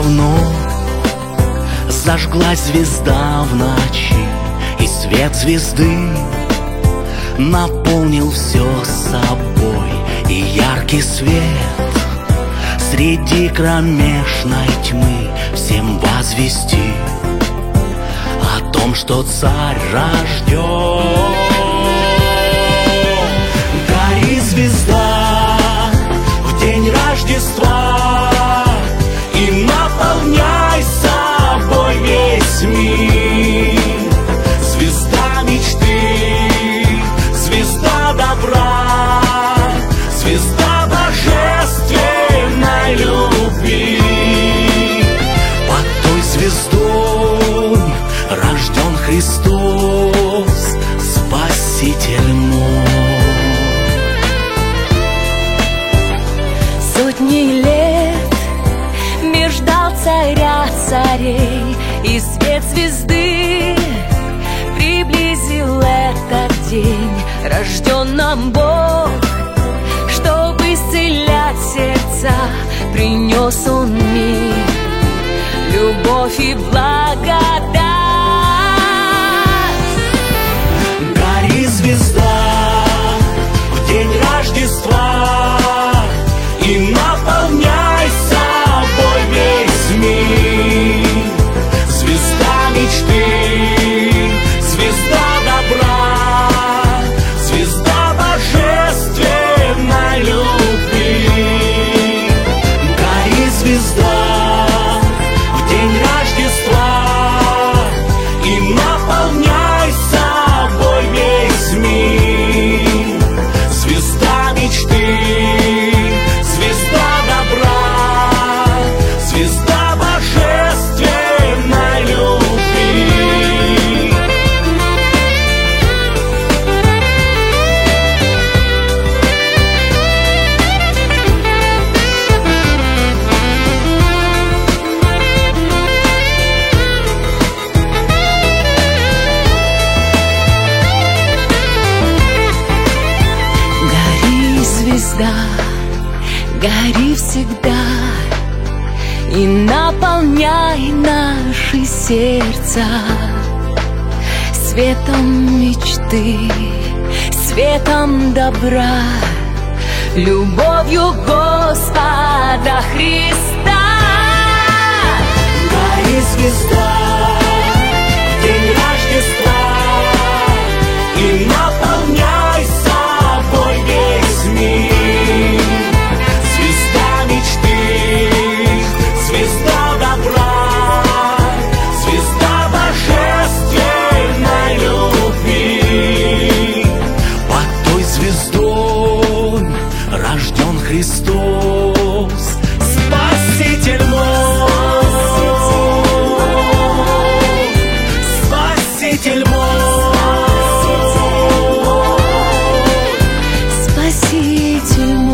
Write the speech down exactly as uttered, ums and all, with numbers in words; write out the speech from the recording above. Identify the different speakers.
Speaker 1: давно зажглась звезда в ночи, и свет звезды наполнил все собой. И яркий свет среди кромешной тьмы всем возвести о том, что царь рожден. Гори, звезда, в день Рождества, и наполняй собой весь мир. Звезда мечты, звезда добра, звезда божественной любви. Под той звездой рожден Христос, Спаситель мой.
Speaker 2: Сотни лет меж ждал царя царей, и свет звезды приблизил этот день. Рожден нам Бог, чтобы исцелять сердца, принес Он мир, любовь и благодать.
Speaker 1: Гори, звезда, в день Рождества, и наполняй собой весь мир. Звезда мечты, звезда добра, звезда божественной любви. Гори, звезда, в день Рождества, и наполняй собой весь мир. Звезда мечты, звезда добра, звезда божественной любви.
Speaker 2: Гори, звезда, гори всегда, и наполняй наши сердца светом мечты, светом добра, любовью Господа Христа.
Speaker 1: Гори, звезда, в день Рождества, и наполняй собой весь мир. Звезда мечты, звезда добра, звезда божественной любви. Под той звездой рожден Христос, Спаситель мой, Спаситель мой.
Speaker 2: Спаситель мой.